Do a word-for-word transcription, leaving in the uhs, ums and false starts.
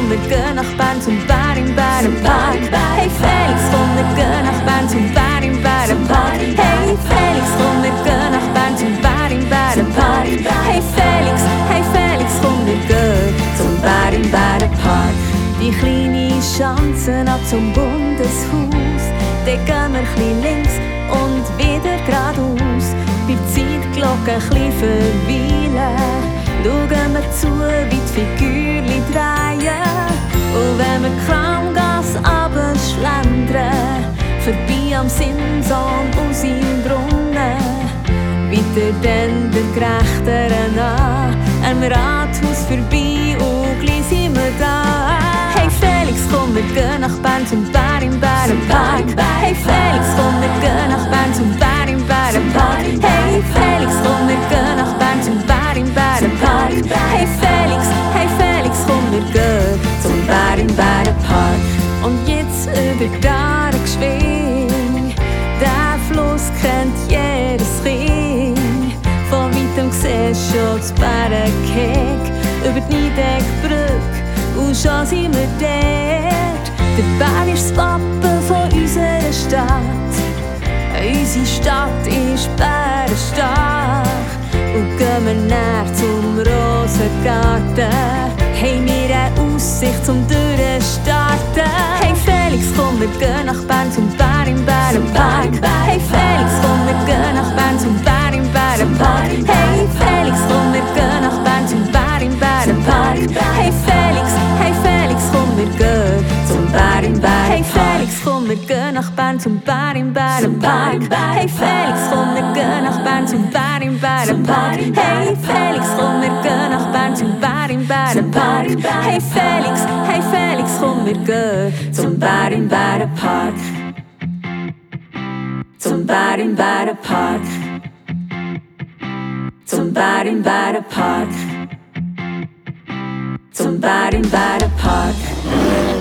komm, wir gehen nach Bern zum Bär im Bärenpark. Hey Felix, komm, wir gehen nach Bern zum Bär im Bärenpark. Hey Felix, komm, wir gehen nach Bern zum Bär im Bärenpark. Hey Felix, hey Felix, komm, wir gehen zum Bär im Bärenpark. Die kleine Schanze ab zum Bundeshaus, dann gehen wir chli links und wieder geradeaus. Bei der Zeitglocke ein bisschen verweilen, schauen wir zu, wie die Figürchen drehen. Und wenn wir die Kramgasse runterschlendern, vorbei am Simson und seinem Brunnen, weiter dann der Gerechteren an, am Rathaus vorbei und gleich sind wir da. Hey Felix, komm, wir gehen nach Bern zum Bär im Bärenpark. Hey Felix, komm, wir gehen nach Bern zum Bär im Bärenpark. Hey Felix, komm, wir gehen nach Bern zum Bär im Bärenpark. Hey Felix, hey Felix, komm, wir gehen zum Bär im Bärenpark. Und jetzt über die Aare geschwing, der Fluss kennt jedes Kind. Von weitem siehst du schon das Bärenkeg über die Niedeckbrücke. Und schon sind wir dort. Der Bär ist das Wappen von unserer Stadt. Unsere Stadt ist bärenstark. Und gehen wir näher zum Rosengarten, haben wir eine Aussicht zum Durchstarten. Hey Felix, komm, wir gehen nach Bern zum Bär im Bärenpark. Hey Felix, komm, wir gehen nach Bern zum Bär im Bärenpark. Hey Felix, komm, wir gehen nach Bern zum Bär im Bärenpark. Hey Felix, hey Felix, komm, wir gehen zum Bär im Bärenpark. Hey Felix, komm, wir gehen nach Bern zum Bär im Bärenpark. Hey Felix, komm, wir gehen nach Bern zum Bär im Bärenpark. Hey Felix, komm, wir gehen nach Bern zum Bär im Bärenpark. Hey Felix, hey Felix, komm, wir gehen zum Bär im Bärenpark. Zum Bär im Bärenpark. Zum Bär im Bärenpark. Zum Bär im Bärenpark.